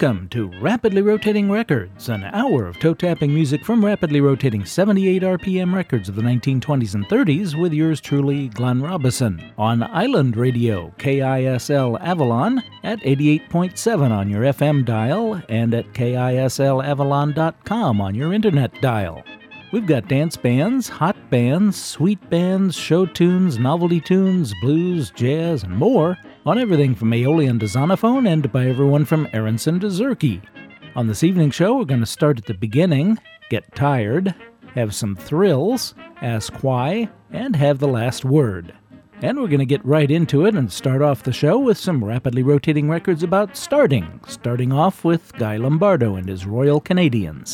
Welcome to Rapidly Rotating Records, an hour of toe-tapping music from rapidly rotating 78 RPM records of the 1920s and 30s with yours truly, Glenn Robison, on Island Radio, KISL Avalon, at 88.7 on your FM dial and at KISLAvalon.com on your internet dial. We've got dance bands, hot bands, sweet bands, show tunes, novelty tunes, blues, jazz, and more on everything from Aeolian to Zonophone and by everyone from Aronson to Zurke. On this evening show, we're going to start at the beginning, get tired, have some thrills, ask why, and have the last word. And we're going to get right into it and start off the show with some rapidly rotating records about starting off with Guy Lombardo and his Royal Canadians.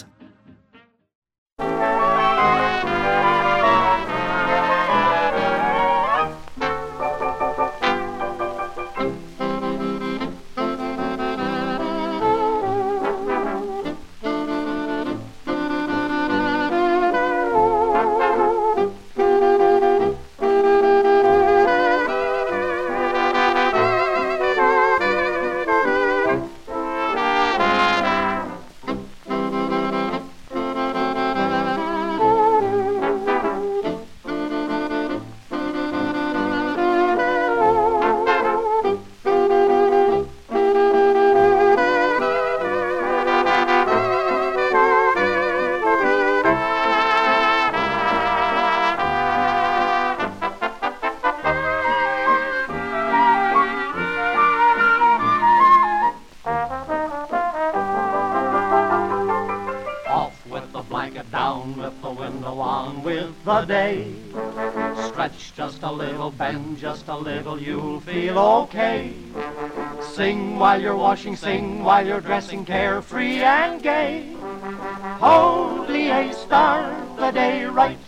Just a little, you'll feel okay. Sing while you're washing, sing while you're dressing, carefree and gay. Holy, start the day right.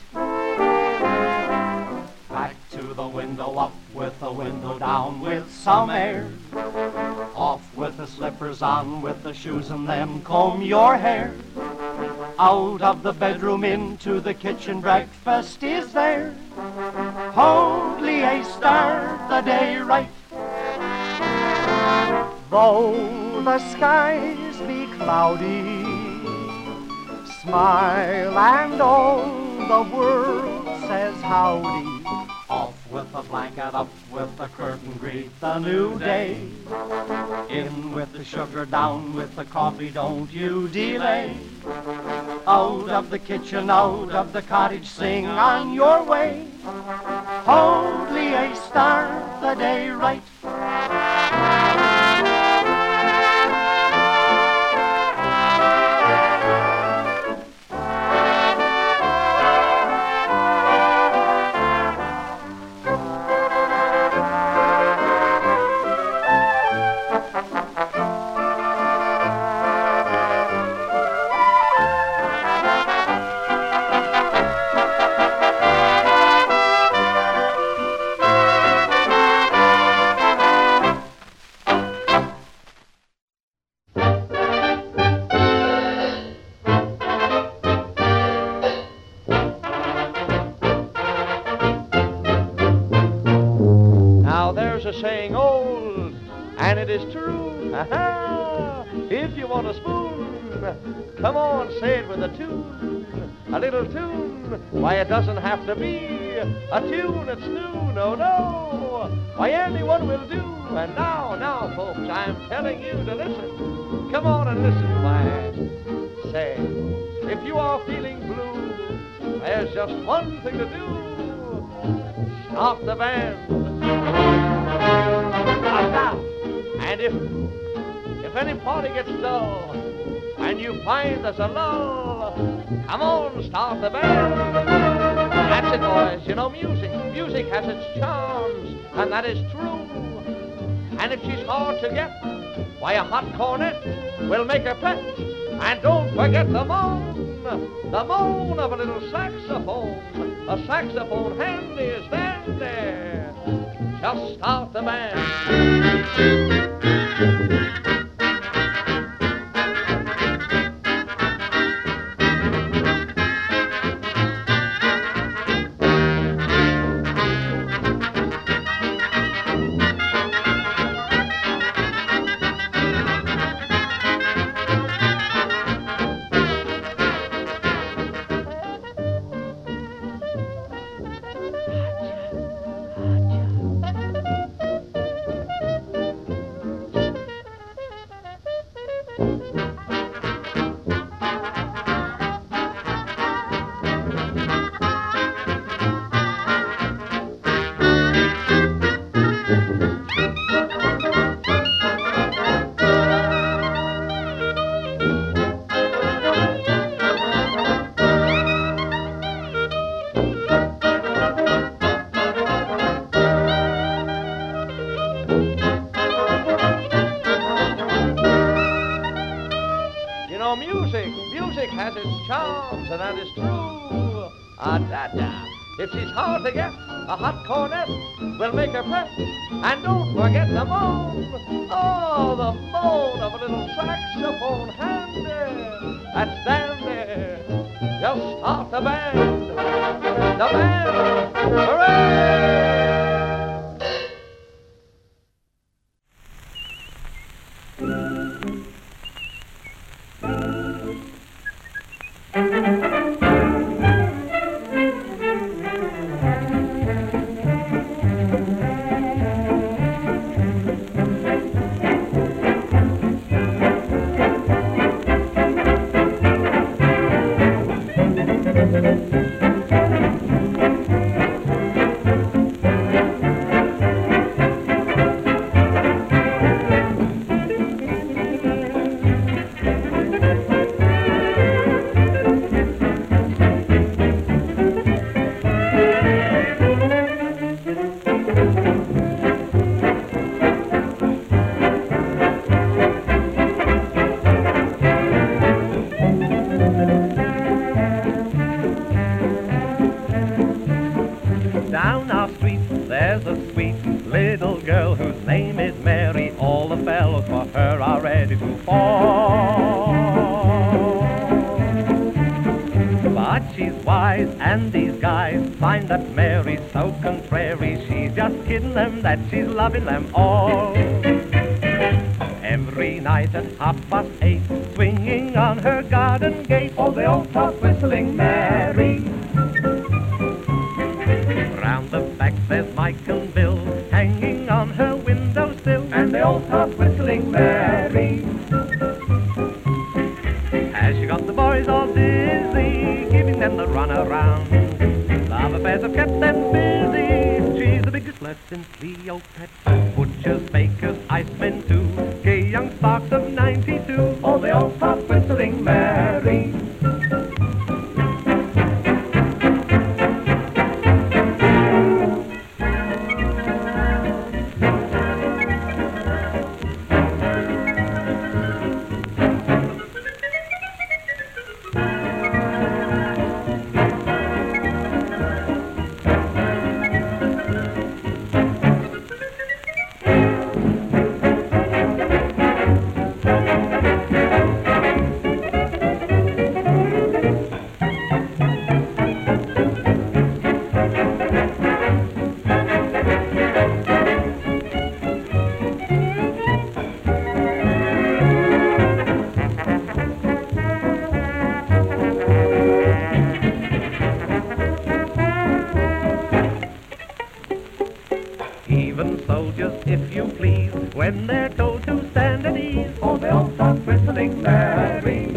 Back to the window, up with the window down with some air. Off with the slippers, on with the shoes, and then comb your hair. Out of the bedroom into the kitchen, breakfast is there. Holy, start the day right. Though the skies be cloudy, smile and all the world says howdy. Off with the blanket, up with the curtain, greet the new day. In with the sugar, down with the coffee, don't you delay. Out of the kitchen, out of the cottage, sing on your way. Holy, start the day right. Saying old, and it is true. Aha! If you want a spoon, come on, say it with a tune. A little tune, why it doesn't have to be a tune that's new, no, no. Why anyone will do. And now, folks, I'm telling you to listen. Come on and listen, why. Say, if you are feeling blue, there's just one thing to do. Stop the band. And if any party gets dull and you find there's a lull, come on, start the band. That's it, boys. You know, music has its charms, and that is true. And if she's hard to get, why, a hot cornet will make her pet. And don't forget the moan of a little saxophone. A saxophone handy is dandy. Just start the band. Music has its charms, and that is true. Ah-da-da. If she's hard to get, a hot cornet will make her fret. And don't forget the moan. Oh, the moan of a little saxophone handy. That's dandy. Just start the band. The band. Hooray! Down our street there's a sweet little girl whose name is Mary. All the fellows for her are ready to fall. But she's wise, and these guys find that Mary's so contrary. She's just kidding them that she's loving them all. Every night at 8:30, swinging on her garden gate, oh, they all start whistling Mary. Round the back there's Mike and Bill, hanging on her windowsill, and they all start whistling Mary. Has she got the boys all dizzy, giving them the runaround? Love affairs have kept them busy. She's the biggest lesson Cleopatra. Butchers, bakers, icemen too, gay young sparks of 92. Oh, they all start whistling Mary. Even soldiers, if you please, when they're told to stand at ease, oh, they'll start whistling Mary.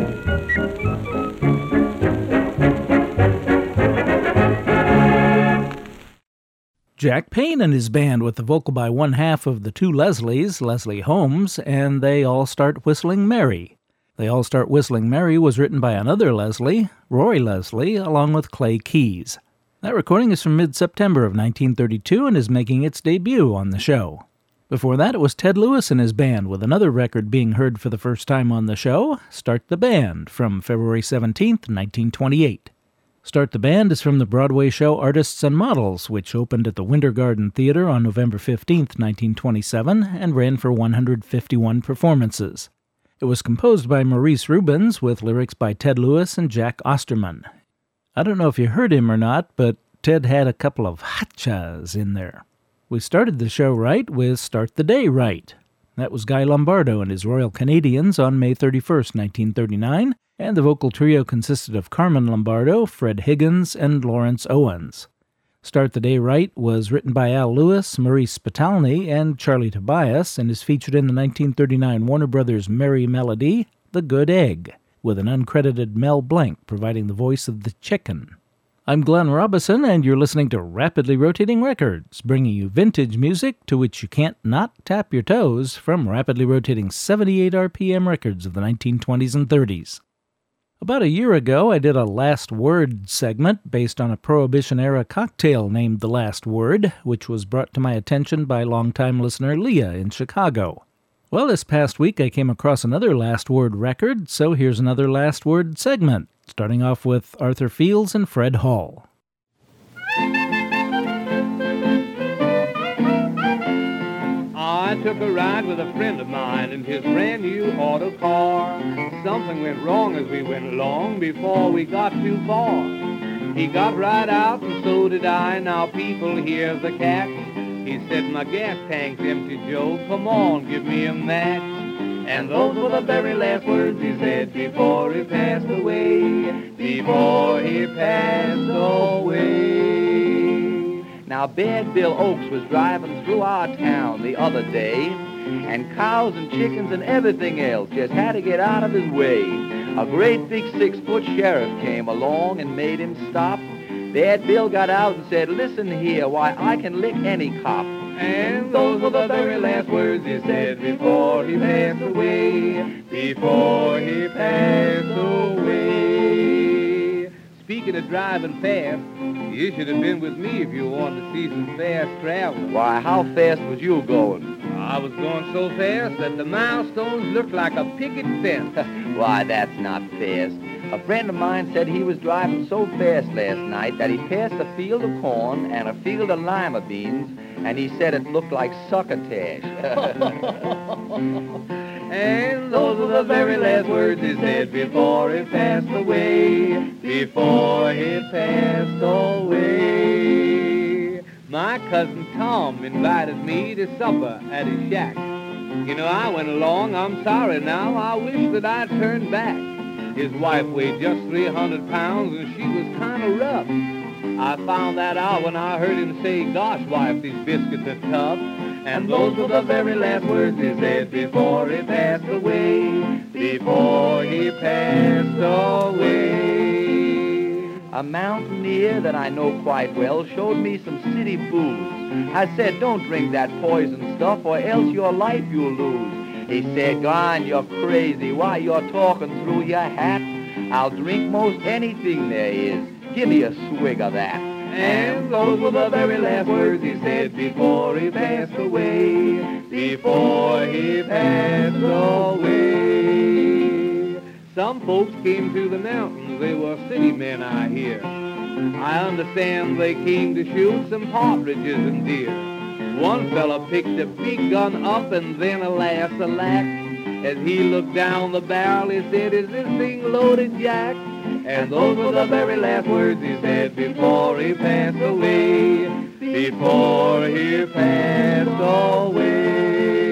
Jack Payne and his band with the vocal by one half of the two Leslies, Leslie Holmes, and They All Start Whistling Mary. They All Start Whistling Mary was written by another Leslie, Roy Leslie, along with Clay Keys. That recording is from mid-September of 1932 and is making its debut on the show. Before that, it was Ted Lewis and his band with another record being heard for the first time on the show, Start the Band, from February 17, 1928. Start the Band is from the Broadway show Artists and Models, which opened at the Winter Garden Theater on November 15, 1927, and ran for 151 performances. It was composed by Maurice Rubens with lyrics by Ted Lewis and Jack Osterman. I don't know if you heard him or not, but Ted had a couple of hotchas in there. We started the show right with Start the Day Right. That was Guy Lombardo and his Royal Canadians on May 31, 1939, and the vocal trio consisted of Carmen Lombardo, Fred Higgins, and Lawrence Owens. Start the Day Right was written by Al Lewis, Maurice Spitalny, and Charlie Tobias, and is featured in the 1939 Warner Brothers merry melody, The Good Egg, with an uncredited Mel Blanc providing the voice of the chicken. I'm Glenn Robison, and you're listening to Rapidly Rotating Records, bringing you vintage music to which you can't not tap your toes from rapidly rotating 78 RPM records of the 1920s and 30s. About a year ago, I did a Last Word segment based on a Prohibition-era cocktail named The Last Word, which was brought to my attention by longtime listener Leah in Chicago. Well, this past week I came across another Last Word record, so here's another Last Word segment, starting off with Arthur Fields and Fred Hall. I took a ride with a friend of mine in his brand new auto car. Something went wrong as we went along before we got too far. He got right out and so did I. Now people, here's the catch. He said, my gas tank's empty, Joe. Come on, give me a match. And those were the very last words he said before he passed away. Before he passed away. Now, Bad Bill Oakes was driving through our town the other day, and cows and chickens and everything else just had to get out of his way. A great big 6-foot sheriff came along and made him stop. Bad Bill got out and said, listen here, why, I can lick any cop. And those were the very last words he said before he passed away. Before he passed away. Speaking of driving fast, you should have been with me if you wanted to see some fast travel. Why, how fast was you going? I was going so fast that the milestones looked like a picket fence. Why, that's not fast. A friend of mine said he was driving so fast last night that he passed a field of corn and a field of lima beans, and he said it looked like succotash. And those were the very last words he said before he passed away. Before he passed away. My cousin Tom invited me to supper at his shack. You know, I went along. I'm sorry now. I wish that I'd turned back. His wife weighed just 300 pounds, and she was kind of rough. I found that out when I heard him say, gosh, wife, these biscuits are tough. And those were the very last words he said before he passed away. Before he passed away. A mountaineer that I know quite well showed me some city booze. I said, don't drink that poison stuff or else your life you'll lose. He said, go on, you're crazy. Why, you're talking through your hat. I'll drink most anything there is. Give me a swig of that. And those were the very last words he said before he passed away. Before he passed away. Some folks came to the mountains. They were city men, I hear. I understand they came to shoot some partridges and deer. One fella picked a big gun up and then, alas, alack, as he looked down the barrel, he said, is this thing loaded, Jack? And those were the very last words he said before he passed away. Before he passed away.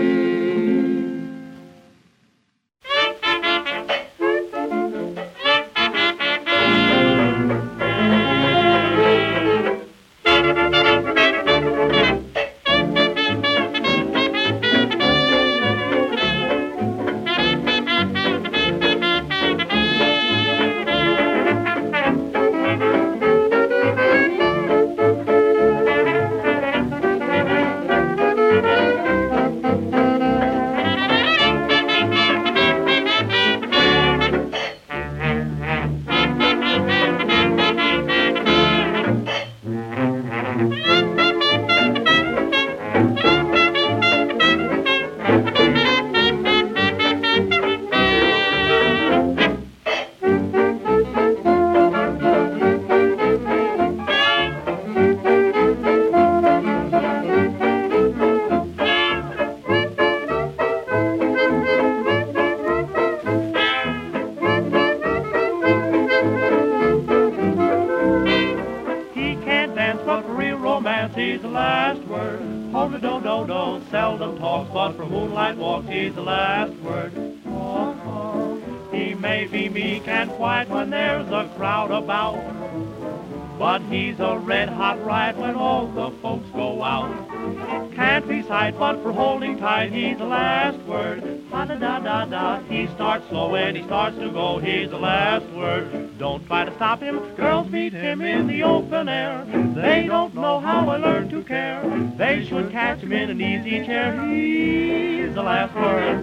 He's the last word. Hold it, do, seldom talks, but for moonlight walks, he's the last word. He may be meek and quiet when there's a crowd about, but he's a red-hot riot when all the folks go out. Can't recite, but for holding tight, he's the last word. Ha-da-da-da-da, he starts slow and he starts to go, he's the last word. Don't try to stop him, girls meet him in the open air. They don't know how I learned to care. They should catch him in an easy chair, he's the last word.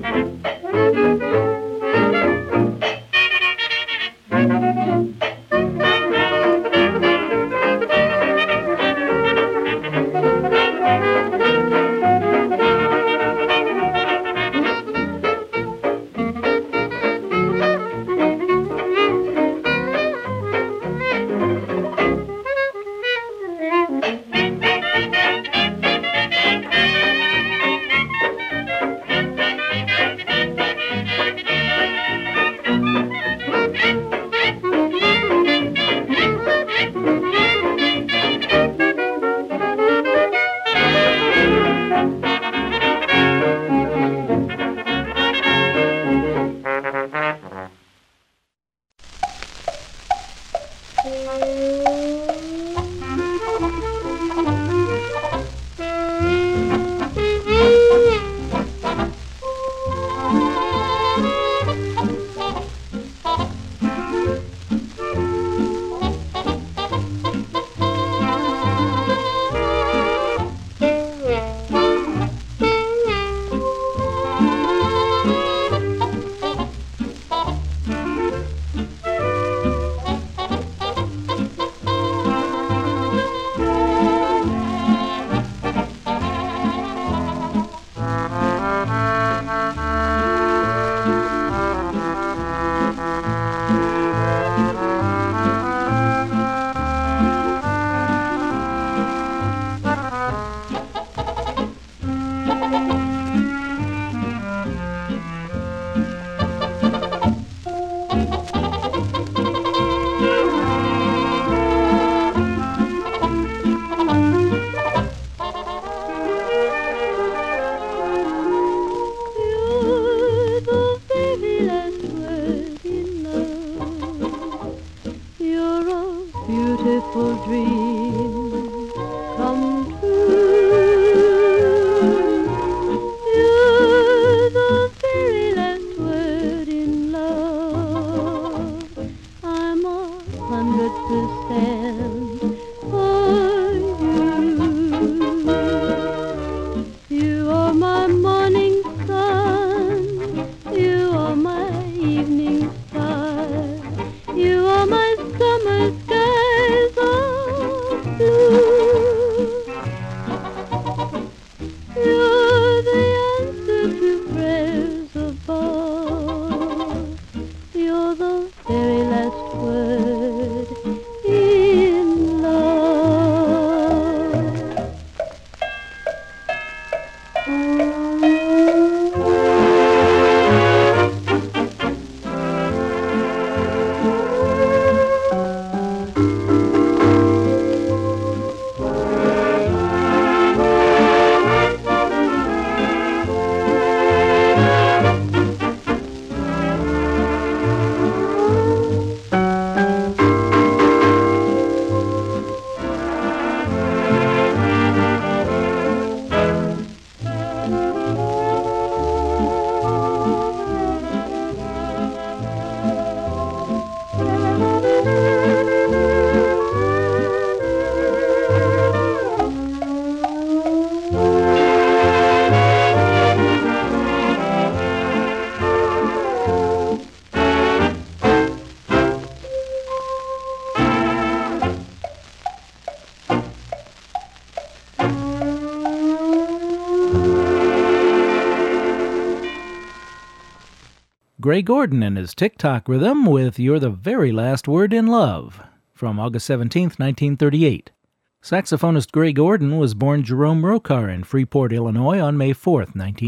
Gray Gordon and his tick-tock rhythm with You're the Very Last Word in Love from August 17, 1938. Saxophonist Gray Gordon was born Jerome Rokar in Freeport, Illinois on May 4,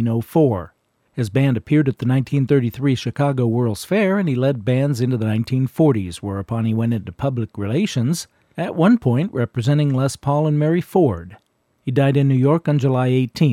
1904. His band appeared at the 1933 Chicago World's Fair, and he led bands into the 1940s, whereupon he went into public relations, at one point representing Les Paul and Mary Ford. He died in New York on July 18,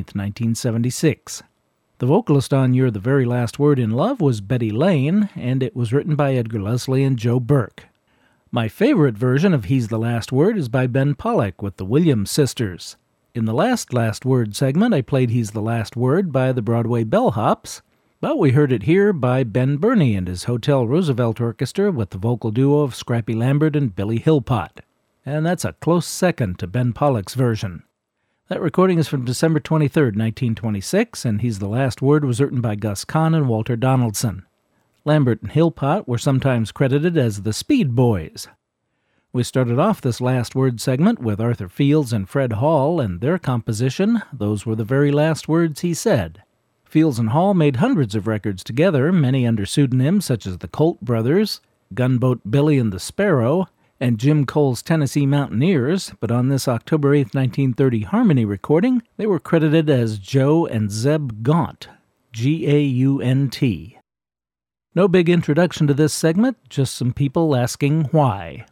1976. The vocalist on You're the Very Last Word in Love was Betty Lane, and it was written by Edgar Leslie and Joe Burke. My favorite version of He's the Last Word is by Ben Pollack with the Williams Sisters. In the last Word segment, I played He's the Last Word by the Broadway Bellhops, but we heard it here by Ben Burney and his Hotel Roosevelt Orchestra with the vocal duo of Scrappy Lambert and Billy Hillpot. And that's a close second to Ben Pollack's version. That recording is from December 23, 1926, and He's the Last Word was written by Gus Kahn and Walter Donaldson. Lambert and Hillpot were sometimes credited as the Speed Boys. We started off this Last Word segment with Arthur Fields and Fred Hall and their composition, Those Were the Very Last Words He Said. Fields and Hall made hundreds of records together, many under pseudonyms such as the Colt Brothers, Gunboat Billy and the Sparrow, and Jim Cole's Tennessee Mountaineers, but on this October 8, 1930 Harmony recording, they were credited as Joe and Zeb Gaunt, G-A-U-N-T. No big introduction to this segment, just some people asking why.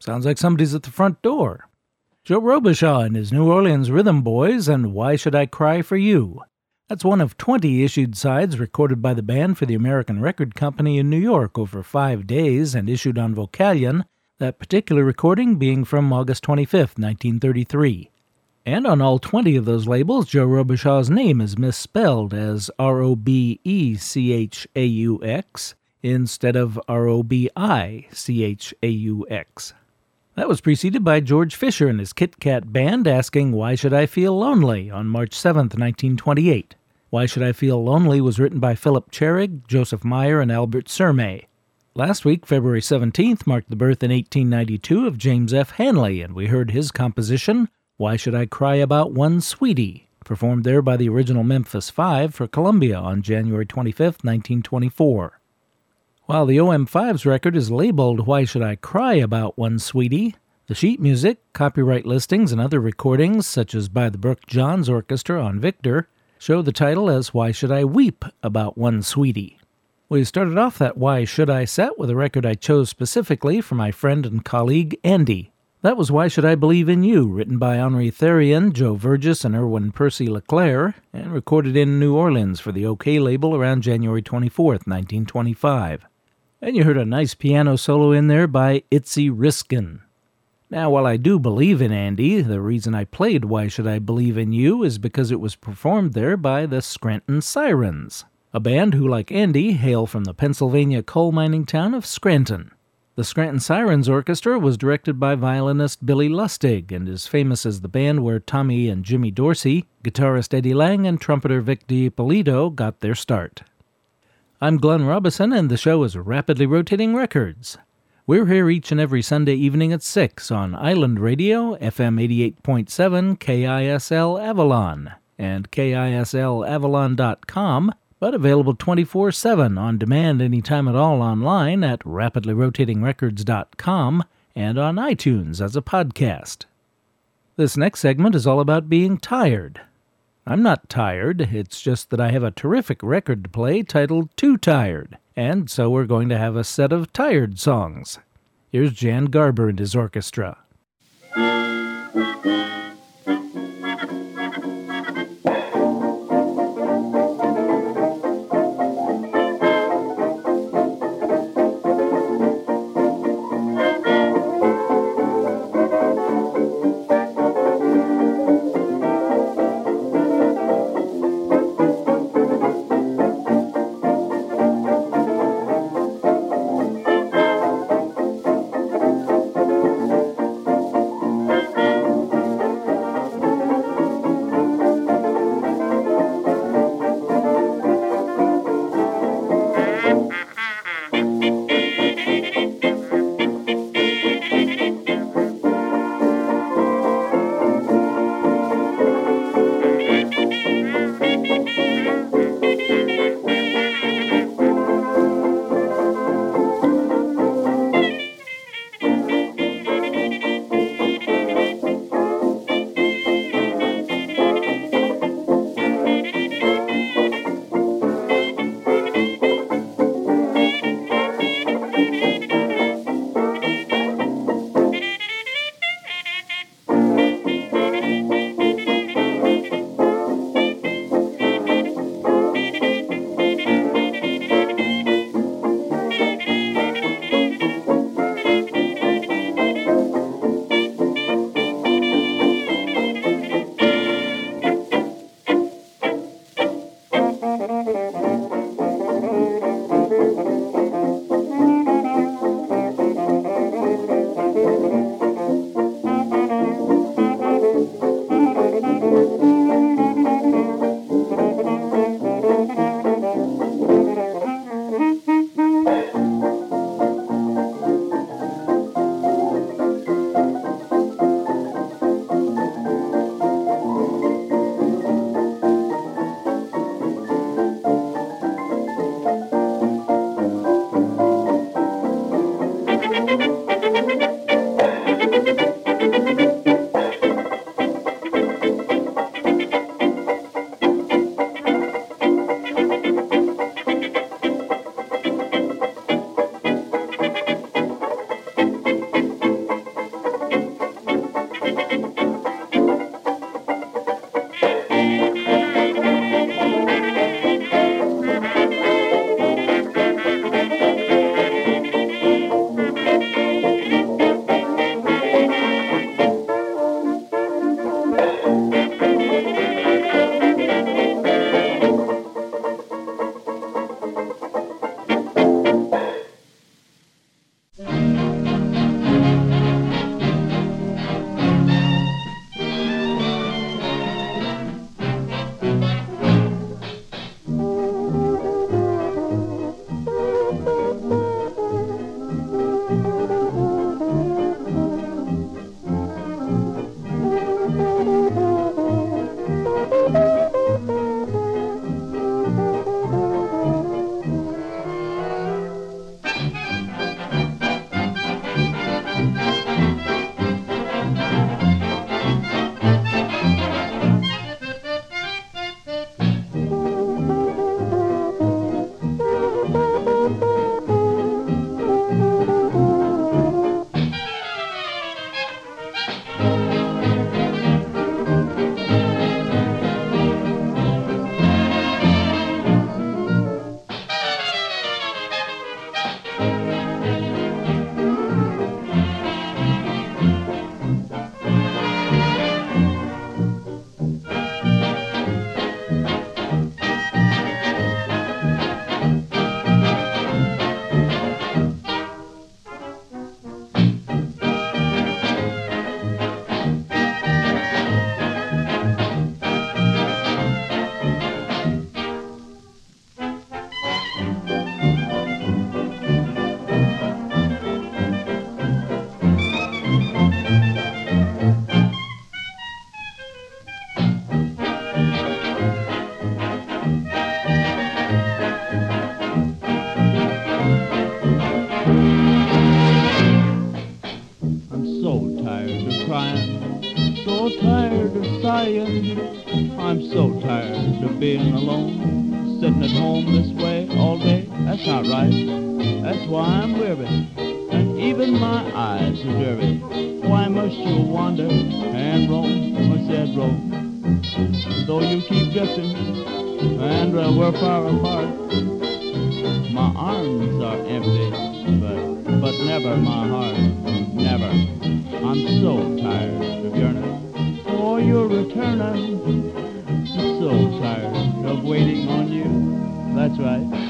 Sounds like somebody's at the front door. Joe Robichaud and his New Orleans Rhythm Boys and Why Should I Cry for You? That's one of 20 issued sides recorded by the band for the American Record Company in New York over 5 days and issued on Vocalion, that particular recording being from August 25, 1933. And on all 20 of those labels, Joe Robichaud's name is misspelled as Robechaux instead of Robicaux. That was preceded by George Fisher and his Kit Kat Band asking Why Should I Feel Lonely on March 7, 1928. Why Should I Feel Lonely was written by Philip Cherig, Joseph Meyer, and Albert Sermay. Last week, February 17th, marked the birth in 1892 of James F. Hanley, and we heard his composition, Why Should I Cry About One Sweetie, performed there by the original Memphis Five for Columbia on January 25, 1924. While the OM5's record is labeled Why Should I Cry About One Sweetie, the sheet music, copyright listings, and other recordings, such as by the Brooke Johns Orchestra on Victor, show the title as Why Should I Weep About One Sweetie. We started off that Why Should I set with a record I chose specifically for my friend and colleague Andy. That was Why Should I Believe in You, written by Henri Therion, Joe Vergis, and Erwin Percy Leclerc, and recorded in New Orleans for the OK label around January 24, 1925. And you heard a nice piano solo in there by Itzy Riskin. Now, while I do believe in Andy, the reason I played Why Should I Believe in You is because it was performed there by the Scranton Sirens, a band who, like Andy, hail from the Pennsylvania coal mining town of Scranton. The Scranton Sirens Orchestra was directed by violinist Billy Lustig and is famous as the band where Tommy and Jimmy Dorsey, guitarist Eddie Lang, and trumpeter Vic DiPolito got their start. I'm Glenn Robison, and the show is Rapidly Rotating Records. We're here each and every Sunday evening at 6 on Island Radio, FM 88.7 KISL Avalon, and KISLAvalon.com, but available 24/7 on demand anytime at all online at rapidlyrotatingrecords.com and on iTunes as a podcast. This next segment is all about being tired. I'm not tired, it's just that I have a terrific record to play titled Too Tired, and so we're going to have a set of tired songs. Here's Jan Garber and his orchestra. so tired of being alone, sitting at home this way all day. That's not right. That's why I'm weary, and even my eyes are dreary. Why must you wander and roam, my sad roam? Though you keep drifting, and we're far apart, my arms are empty, but never my heart, never. I'm so tired of yearning for your returning, so tired of waiting on you. That's right.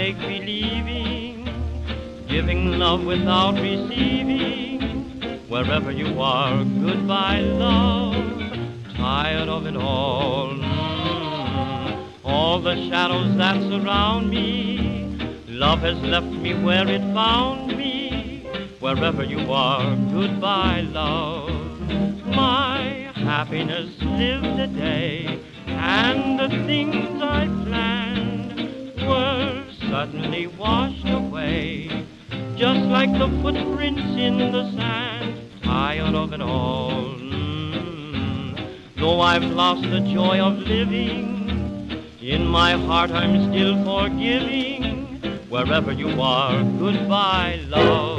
make-believing, giving love without receiving. Wherever you are, goodbye, love. Tired of it all. All the shadows that surround me. Love has left me where it found me. Wherever you are, goodbye, love. My happiness lived today, and the things I planned were suddenly washed away, just like the footprints in the sand. Tired of it all. Though I've lost the joy of living, in my heart I'm still forgiving. Wherever you are, goodbye, love.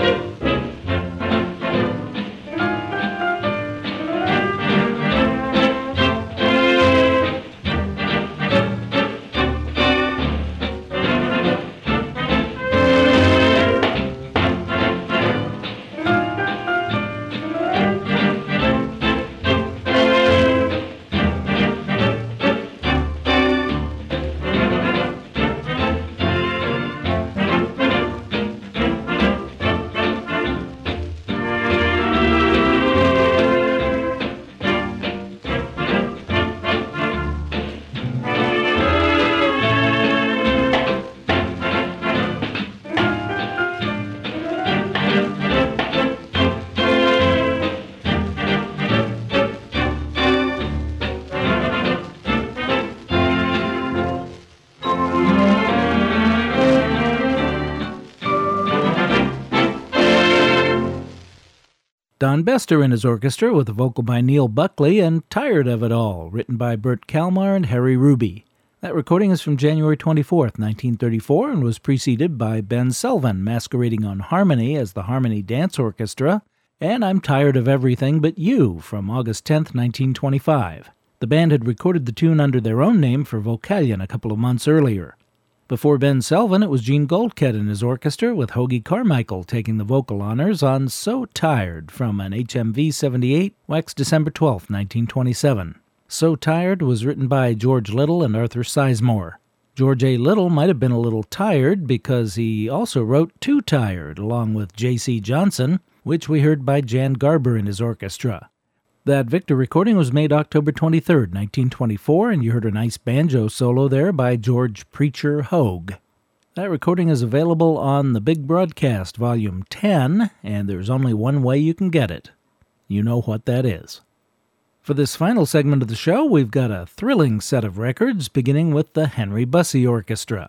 Don Bester and his orchestra with a vocal by Neil Buckley and Tired of It All, written by Bert Kalmar and Harry Ruby. That recording is from January 24th, 1934, and was preceded by Ben Selvin masquerading on Harmony as the Harmony Dance Orchestra, and I'm Tired of Everything But You from August 10th, 1925. The band had recorded the tune under their own name for Vocalion a couple of months earlier. Before Ben Selvin, it was Gene Goldkett and his orchestra, with Hoagy Carmichael taking the vocal honors on So Tired from an HMV 78, waxed December 12, 1927. So Tired was written by George Little and Arthur Sizemore. George A. Little might have been a little tired because he also wrote Too Tired along with J.C. Johnson, which we heard by Jan Garber and his orchestra. That Victor recording was made October 23, 1924, and you heard a nice banjo solo there by George Preacher Hogue. That recording is available on The Big Broadcast, Volume 10, and there's only one way you can get it. You know what that is. For this final segment of the show, we've got a thrilling set of records, beginning with the Henry Bussey Orchestra.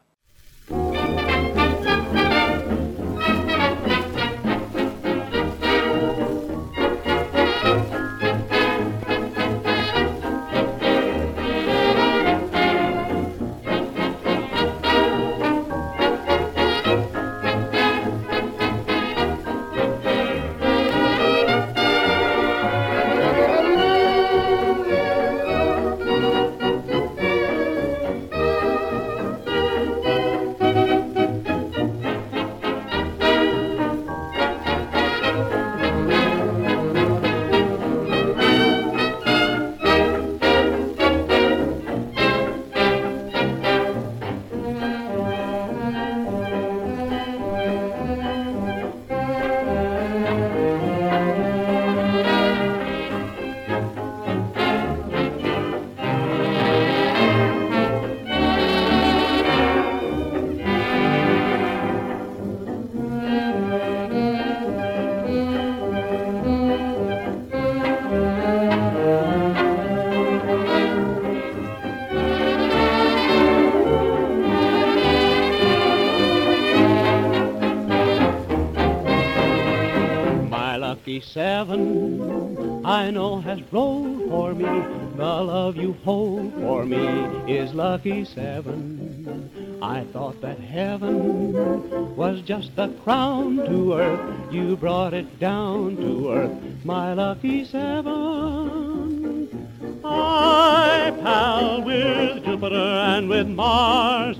Seven, I know has rolled for me. The love you hold for me is lucky seven. I thought that heaven was just the crown to earth. You brought it down to earth, my lucky seven. I pal with Jupiter and with Mars.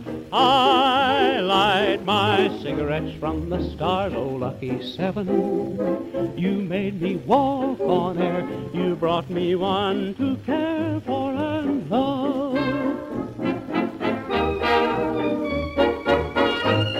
I light my cigarettes from the stars, oh lucky seven. You made me walk on air, you brought me one to care for and love.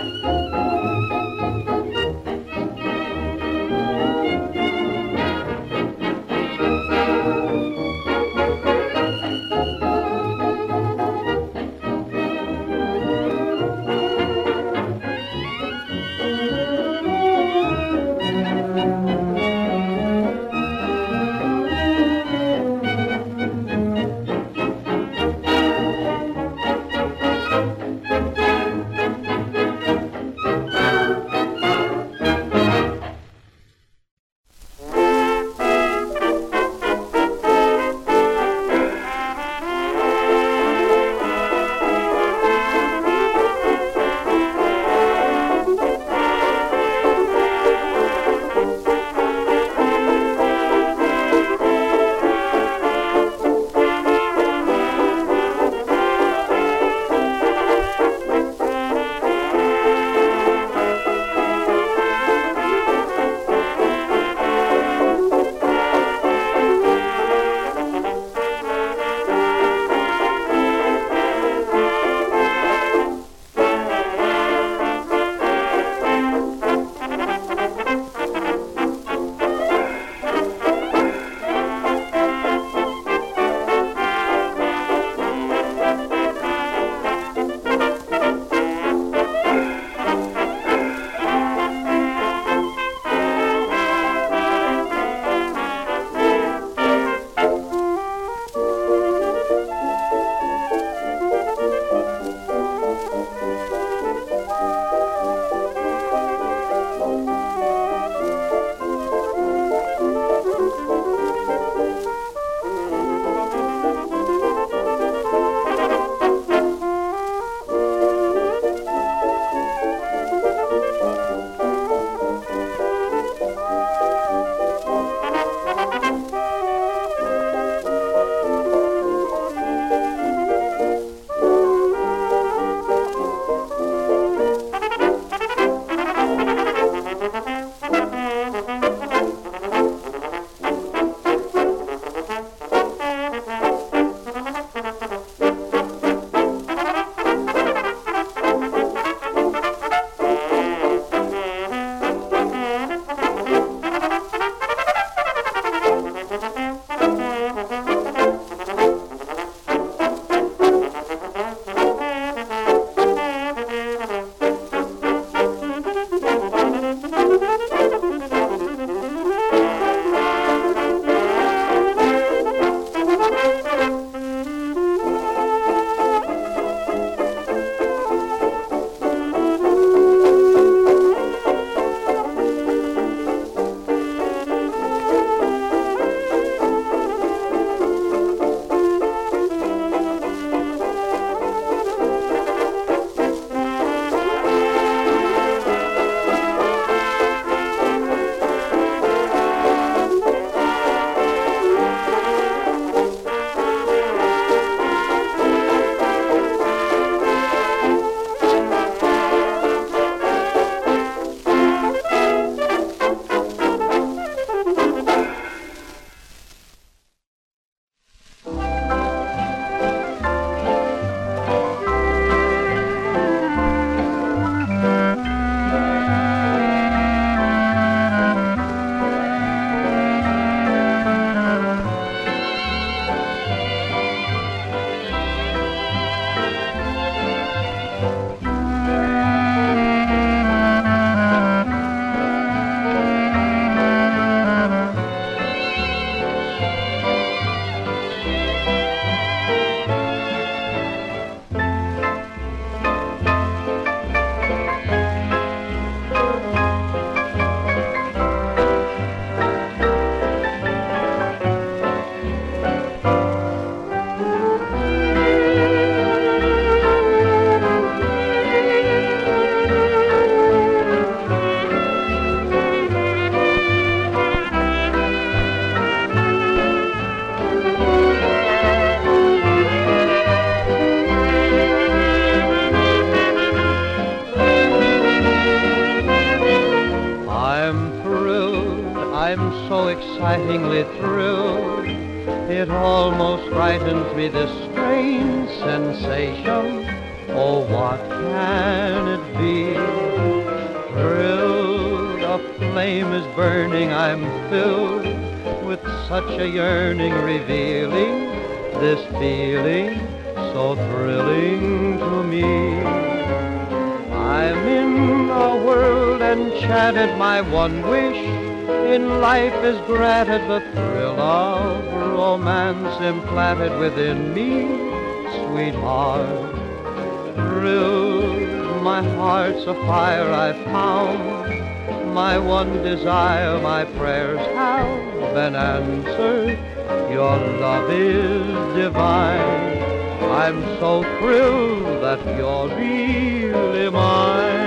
excitingly thrilled. It almost frightens me, this strange sensation. Oh, what can it be? Thrilled, a flame is burning, I'm filled with such a yearning, revealing this feeling so thrilling to me. I'm in a world enchanted, my one wish in life is granted, the thrill of romance implanted within me, sweetheart. Thrilled, my heart's afire, I've found my one desire, my prayers have been answered. Your love is divine. I'm so thrilled that you're really mine.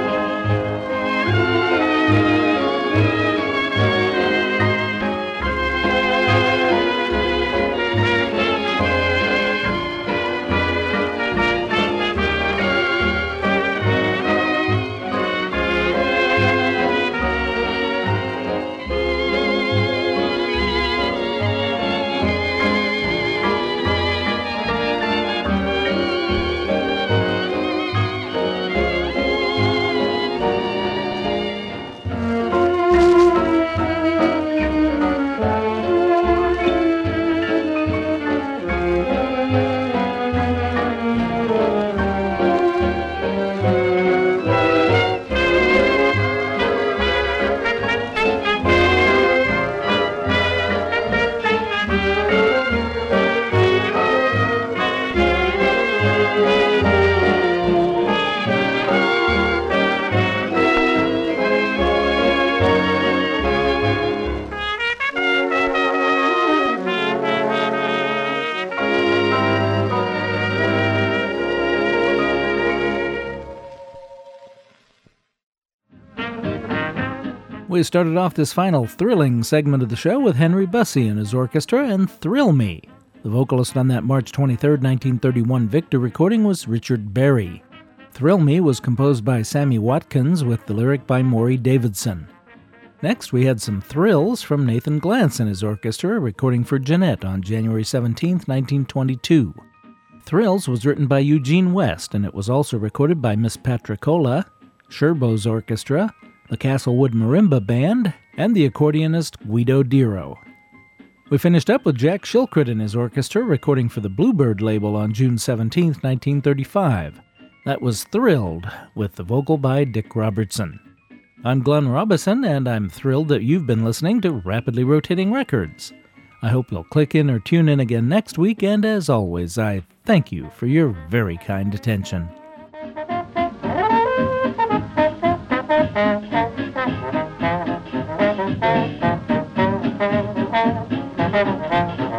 We started off this final thrilling segment of the show with Henry Bussey and his orchestra and Thrill Me. The vocalist on that March 23, 1931 Victor recording was Richard Berry. Thrill Me was composed by Sammy Watkins with the lyric by Maury Davidson. Next, we had some thrills from Nathan Glantz and his orchestra, recording for Jeanette on January 17, 1922. Thrills was written by Eugene West, and it was also recorded by Miss Patricola, Sherbo's Orchestra, the Castlewood Marimba Band, and the accordionist Guido Diro. We finished up with Jack Shilkret and his orchestra, recording for the Bluebird label on June 17, 1935. That was Thrilled, with the vocal by Dick Robertson. I'm Glenn Robison, and I'm thrilled that you've been listening to Rapidly Rotating Records. I hope you'll click in or tune in again next week, and as always, I thank you for your very kind attention. Thank you.